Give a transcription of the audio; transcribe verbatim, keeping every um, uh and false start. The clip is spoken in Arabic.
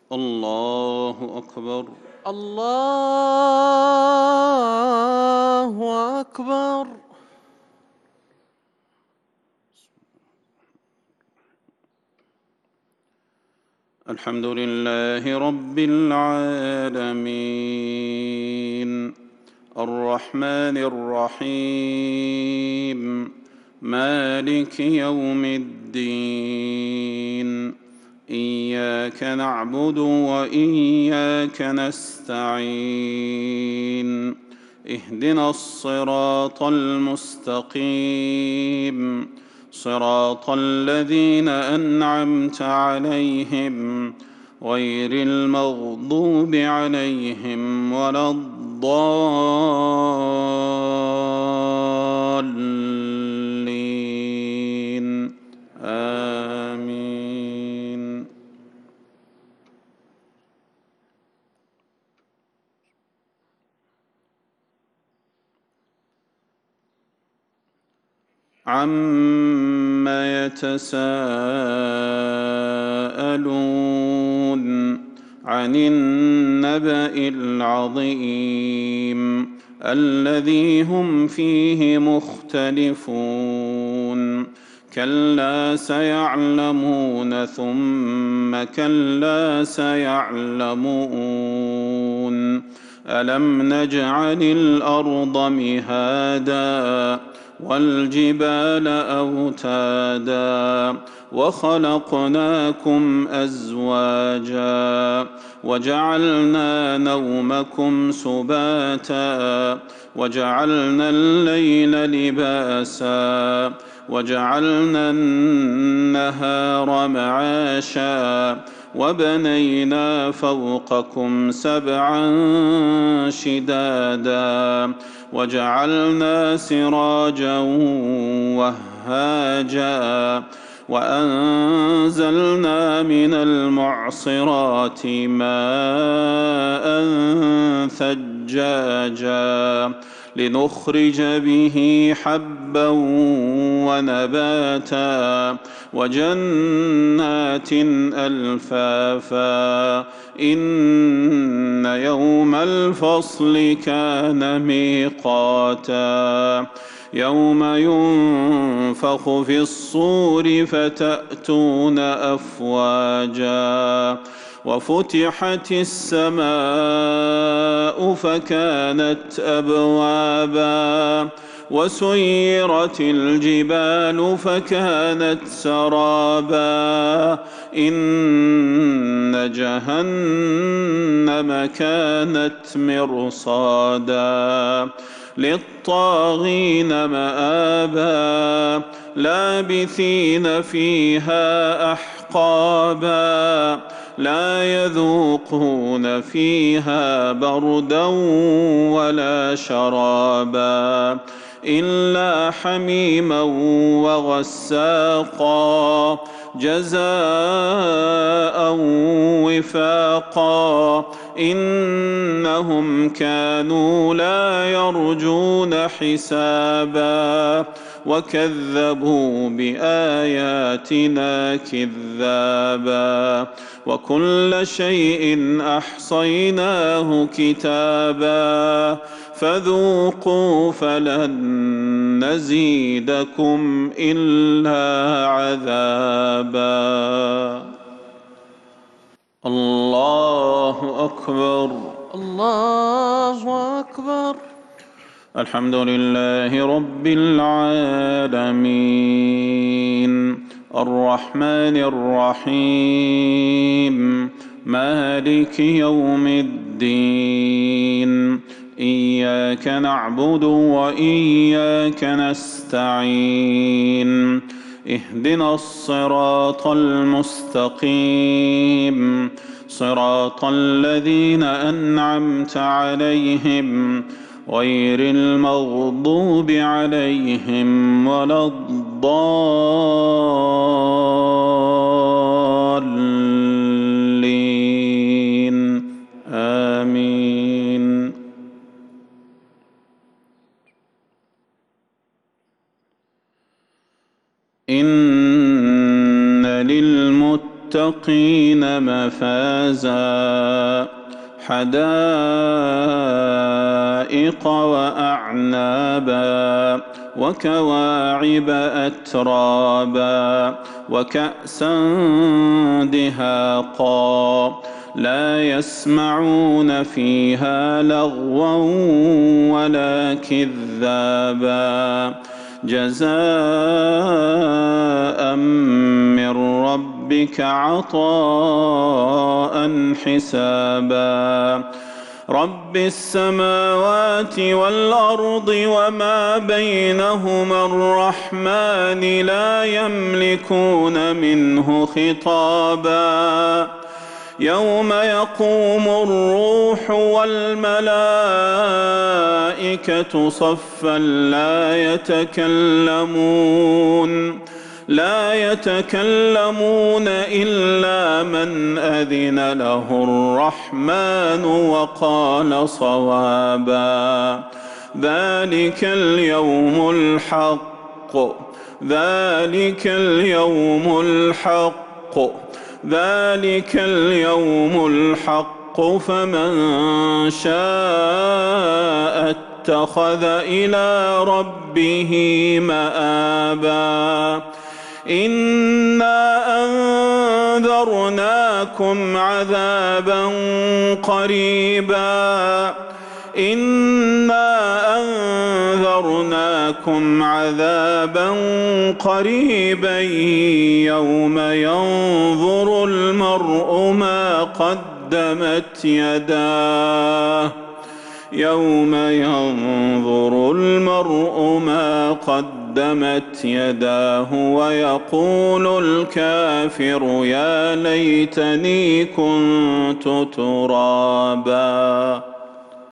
الله أكبر. الله أكبر. الحمد لله رب العالمين الرحمن الرحيم مالك يوم الدين إياك نعبد وإياك نستعين اهدنا الصراط المستقيم صراط الذين أنعمت عليهم غير المغضوب عليهم ولا الضالين آمين. عَمَّ يَتَسَاءَلُونَ عَنِ النَّبَإِ الْعَظِيمِ الَّذِي هُمْ فِيهِ مُخْتَلِفُونَ كَلَّا سَيَعْلَمُونَ ثُمَّ كَلَّا سَيَعْلَمُونَ أَلَمْ نَجْعَلِ الْأَرْضَ مِهَادًا وَالْجِبَالَ أَوْتَادًا وَخَلَقْنَاكُمْ أَزْوَاجًا وَجَعَلْنَا نَوْمَكُمْ سُبَاتًا وَجَعَلْنَا اللَّيْلَ لِبَاسًا وَجَعَلْنَا النَّهَارَ مَعَاشًا وَبَنَيْنَا فَوْقَكُمْ سَبْعًا شِدَادًا وَجَعَلْنَا سِرَاجًا وَهَّاجًا وَأَنزَلْنَا مِنَ الْمُعْصِرَاتِ مَاءً ثَجَّاجًا لِنُخْرِجَ بِهِ حَبًّا وَنَبَاتًا وَجَنَّاتٍ أَلْفَافًا إِنَّ يَوْمَ الْفَصْلِ كَانَ مِيقَاتًا يَوْمَ يُنفَخُ فِي الصُّورِ فَتَأْتُونَ أَفْوَاجًا وَفُتِحَتِ السَّمَاءُ فَكَانَتْ أَبْوَابًا وَسُيِّرَتِ الْجِبَالُ فَكَانَتْ سَرَابًا إِنَّ جَهَنَّمَ كَانَتْ مِرْصَادًا لِلطَّاغِينَ مَآبًا لَابِثِينَ فِيهَا أَحْقَابًا لَا يَذُوقُونَ فِيهَا بَرْدًا وَلَا شَرَابًا إِلَّا حَمِيمًا وَغَسَّاقًا جَزَاءً وِفَاقًا إِنَّهُمْ كَانُوا لَا يَرْجُونَ حِسَابًا وَكَذَّبُوا بِآيَاتِنَا كِذَّابًا وَكُلَّ شَيْءٍ أَحْصَيْنَاهُ كِتَابًا فَذُوقُوا فَلَن نَّزِيدَكُمْ إِلَّا عَذَابًا. الله أكبر. الله أكبر. الحمد لله رب العالمين الرحمن الرحيم مالك يوم الدين إياك نعبد وإياك نستعين اهدنا الصراط المستقيم صراط الذين أنعمت عليهم غير المغضوب عليهم ولا الضالين آمين. إن للمتقين للمتقين مفازا حدائق وأعنابا وكواعب أترابا وكأسا دهاقا لا يسمعون فيها لغوا ولا كذابا جزاء من ربك عطاء حسابا رب السماوات والأرض وما بينهما الرحمن لا يملكون منه خطابا يوم يقوم الروح والملائكة صفا لا يتكلمون لا يتكلمون إلا من أذن له الرحمن وقال صوابا ذلك اليوم الحق ذلك اليوم الحق ذلك اليوم الحق فمن شاء اتخذ إلى ربه مآبا إنا أنذرناكم عذابا قريبا إنا أنذرناكم عذابا قريبا يوم ينظر المرء ما قدمت يداه يوم ينظر المرء ما قدمت يداه ويقول الكافر يا ليتني كنت ترابا.